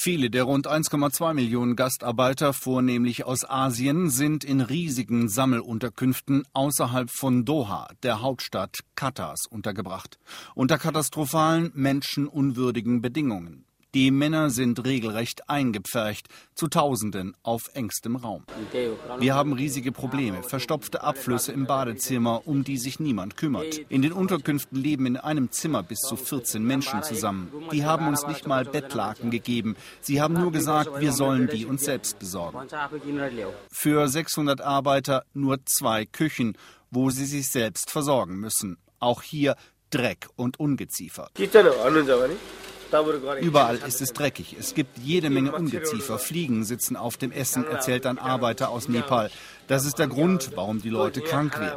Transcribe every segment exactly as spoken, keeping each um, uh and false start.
Viele der rund eins Komma zwei Millionen Gastarbeiter, vornehmlich aus Asien, sind in riesigen Sammelunterkünften außerhalb von Doha, der Hauptstadt Katars, untergebracht. Unter katastrophalen, menschenunwürdigen Bedingungen. Die Männer sind regelrecht eingepfercht, zu Tausenden auf engstem Raum. Wir haben riesige Probleme, verstopfte Abflüsse im Badezimmer, um die sich niemand kümmert. In den Unterkünften leben in einem Zimmer bis zu vierzehn Menschen zusammen. Die haben uns nicht mal Bettlaken gegeben. Sie haben nur gesagt, wir sollen die uns selbst besorgen. Für sechshundert Arbeiter nur zwei Küchen, wo sie sich selbst versorgen müssen. Auch hier Dreck und Ungeziefer. Überall ist es dreckig. Es gibt jede Menge Ungeziefer. Fliegen sitzen auf dem Essen, erzählt ein Arbeiter aus Nepal. Das ist der Grund, warum die Leute krank werden.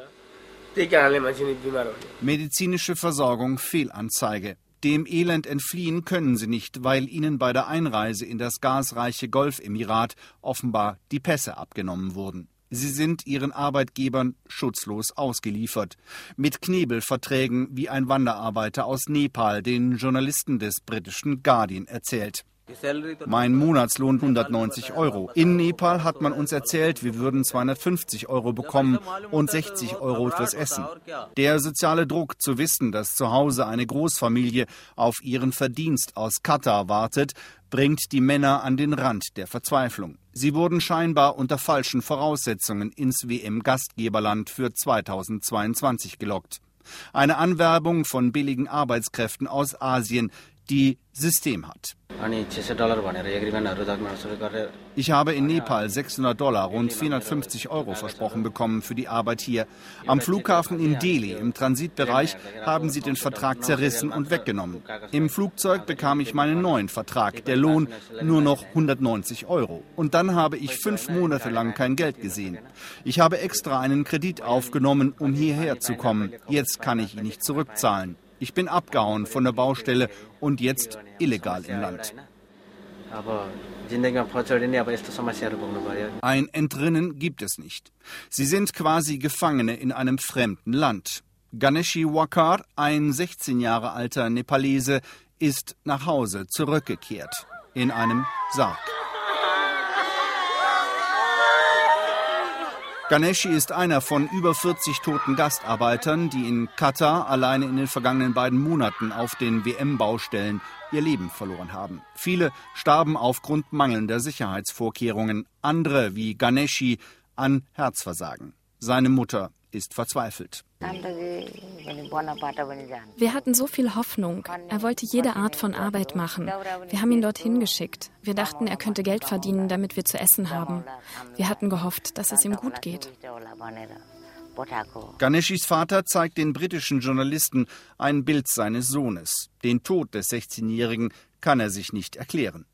Medizinische Versorgung Fehlanzeige. Dem Elend entfliehen können sie nicht, weil ihnen bei der Einreise in das gasreiche Golfemirat offenbar die Pässe abgenommen wurden. Sie sind ihren Arbeitgebern schutzlos ausgeliefert. Mit Knebelverträgen, wie ein Wanderarbeiter aus Nepal den Journalisten des britischen Guardian erzählt. Mein Monatslohn hundertneunzig Euro. In Nepal hat man uns erzählt, wir würden zweihundertfünfzig Euro bekommen und sechzig Euro fürs Essen. Der soziale Druck zu wissen, dass zu Hause eine Großfamilie auf ihren Verdienst aus Katar wartet, bringt die Männer an den Rand der Verzweiflung. Sie wurden scheinbar unter falschen Voraussetzungen ins W M-Gastgeberland für zweitausendzweiundzwanzig gelockt. Eine Anwerbung von billigen Arbeitskräften aus Asien, die System hat. Ich habe in Nepal sechshundert Dollar, rund vierhundertfünfzig Euro versprochen bekommen für die Arbeit hier. Am Flughafen in Delhi, im Transitbereich, haben sie den Vertrag zerrissen und weggenommen. Im Flugzeug bekam ich meinen neuen Vertrag, der Lohn nur noch hundertneunzig Euro. Und dann habe ich fünf Monate lang kein Geld gesehen. Ich habe extra einen Kredit aufgenommen, um hierher zu kommen. Jetzt kann ich ihn nicht zurückzahlen. Ich bin abgehauen von der Baustelle und jetzt illegal im Land. Ein Entrinnen gibt es nicht. Sie sind quasi Gefangene in einem fremden Land. Ganeshi Wakar, ein sechzehn Jahre alter Nepalese, ist nach Hause zurückgekehrt. In einem Sarg. Ganeshi ist einer von über vierzig toten Gastarbeitern, die in Katar alleine in den vergangenen beiden Monaten auf den W M-Baustellen ihr Leben verloren haben. Viele starben aufgrund mangelnder Sicherheitsvorkehrungen, andere wie Ganeshi an Herzversagen. Seine Mutter ist verzweifelt. Wir hatten so viel Hoffnung. Er wollte jede Art von Arbeit machen. Wir haben ihn dorthin geschickt. Wir dachten, er könnte Geld verdienen, damit wir zu essen haben. Wir hatten gehofft, dass es ihm gut geht. Ganeshis Vater zeigt den britischen Journalisten ein Bild seines Sohnes. Den Tod des sechzehnjährigen kann er sich nicht erklären.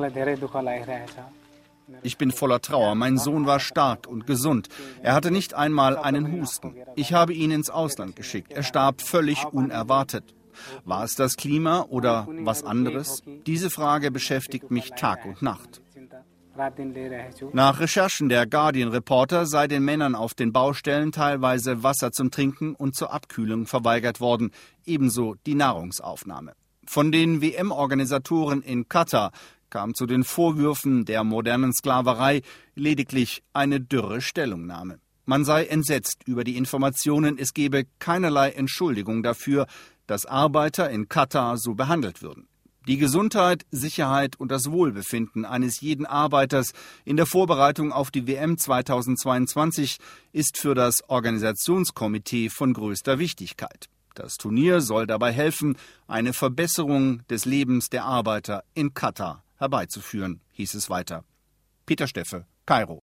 Ich bin voller Trauer. Mein Sohn war stark und gesund. Er hatte nicht einmal einen Husten. Ich habe ihn ins Ausland geschickt. Er starb völlig unerwartet. War es das Klima oder was anderes? Diese Frage beschäftigt mich Tag und Nacht. Nach Recherchen der Guardian-Reporter sei den Männern auf den Baustellen teilweise Wasser zum Trinken und zur Abkühlung verweigert worden, ebenso die Nahrungsaufnahme. Von den W M-Organisatoren in Katar kam zu den Vorwürfen der modernen Sklaverei lediglich eine dürre Stellungnahme. Man sei entsetzt über die Informationen, es gebe keinerlei Entschuldigung dafür, dass Arbeiter in Katar so behandelt würden. Die Gesundheit, Sicherheit und das Wohlbefinden eines jeden Arbeiters in der Vorbereitung auf die W M zweitausendzweiundzwanzig ist für das Organisationskomitee von größter Wichtigkeit. Das Turnier soll dabei helfen, eine Verbesserung des Lebens der Arbeiter in Katar herbeizuführen, hieß es weiter. Peter Steffe, Kairo.